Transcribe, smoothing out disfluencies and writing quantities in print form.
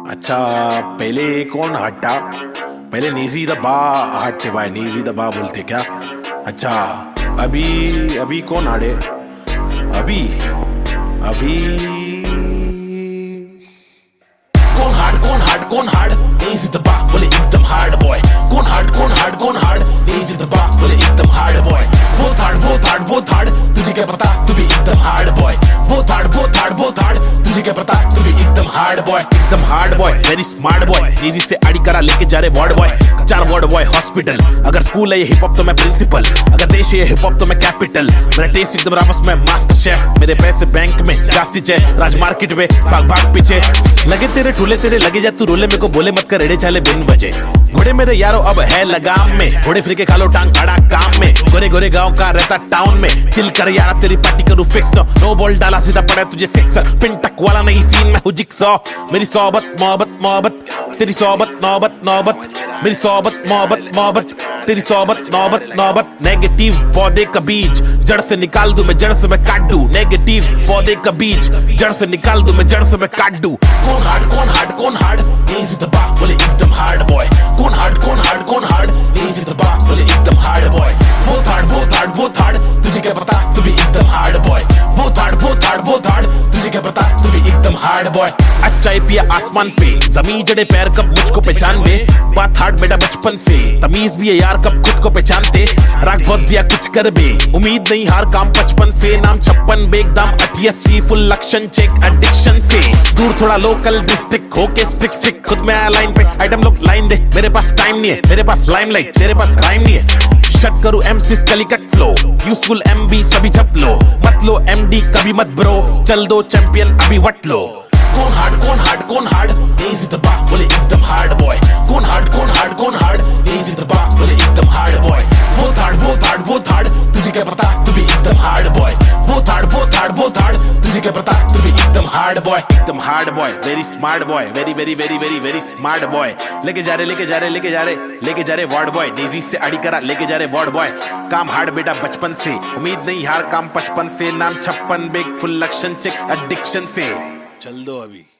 अच्छा, पहले कौन हटा? पहले नीजी दबा हटते भाई, नीजी दबा बोलते क्या? अच्छा, अभी अभी कौन हारे? अभी अभी कौन हार्ड नीजी दबा बोले एकदम हार्ड बॉय। कौन हार्ड नीजी दबा बोले एकदम हार्ड बॉय। बहुत हार्ड तुझे क्या पता, तू भी एकदम हार्ड बॉय। बहुत हार्ड तुझे क्या पता, तू भी एकदम हार्ड बॉय। एकदम hard boy, very smart boy. नीजी से आड़ी करा लेके जा रहे ward boy. 4 ward boy hospital. अगर स्कूल है ये हिप हॉप तो मैं प्रिंसिपल, अगर देश है ये हिप हॉप तो मैं कैपिटल। मेरा टेस्ट एकदम रावस में मास्टर शेफ। मेरे पैसे बैंक में जास्टिच है, राज मार्केट में भाग पीछे। लगे तेरे ठूले तेरे लगे जा तू रोले, मेरे को बोले मत कर एड़े चाले बिन बजे। घोड़े मेरे यारो अब है लगाम में, घोड़े फिर के खा लो टांग खड़ा काम में। गोरे गोरे गांव का रहता टाउन में, चिल कर यार तेरी पार्टी करूँ फिक्स। नो बॉल डाला सीधा पड़ा तुझे सिक्सर, पिन टक वाला नहीं सीन में हूँ जिक्सॉ। मेरी सोबत मोहब्बत तेरी सोबत नौबत। मेरी सोबत मोहब्बत तेरी सोबत नौबत। नेगेटिव पौधे का बीज जड़ से निकाल दूं मैं, जड़ से मैं काट दूं। नेगेटिव पौधे का बीज जड़ से निकाल दूं मैं, जड़ से मैं काट दूं। कौन हार्ड नीजी दबा बोले एकदम हार्ड बॉय। कौन हार्ड नीजी दबा बोले एकदम हार्ड बॉय। बहुत हार्ड तुझे क्या पता, तू भी एकदम हार्ड बॉय। बहुत हार्ड तुझे क्या पता, तू भी एकदम हार्ड बॉय। अच्छा पिया आसमान पे जमीन जड़े पैर कब मुझको पहचान बे। बात हार्ड बेटा बचपन से, तमीज भी है यार कब खुद को पहचानते। राग बहुत दिया कुछ कर बे, उम्मीद नहीं हार काम 55 से। नाम 56 बेगदाम 88 फुल लक्षण चेक एडिक्शन से। दूर थोड़ा लोकल डिस्ट्रिक्ट होके स्टिक खुद में आया लाइन पे। आइटम लोग लाइन दे, मेरे पास टाइम नहीं है, मेरे पास लाइमलाइट तेरे पास राइम नहीं है। शट करूं एमसीस कलिकट फ्लो, यूजफुल एमबी सभी झप लो। मत लो एमडी कभी मत ब्रो, चल दो चैंपियन अभी वट लो। कौन हार्ड नीजी दबा बोले एकदम हार्ड बॉय। कौन हार्ड नीजी दबा बोले एकदम हार्ड बॉय। बहुत हार्ड तुझे क्या पता, तू भी एकदम हार्ड बॉय। बहुत हार्ड तुझे क्या पता, तू भी एकदम हार्ड बॉय। एकदम hard boy, very smart boy, very smart boy. लेके जा रहे वार्ड बॉय। नीजी से आड़ी करा लेके जा रहे वार्ड बॉय। काम हार्ड बेटा बचपन से, उम्मीद नहीं हार काम 55 से। नाम 56 बेग फुल लक्षण चेक एडिक्शन से। चल दो अभी।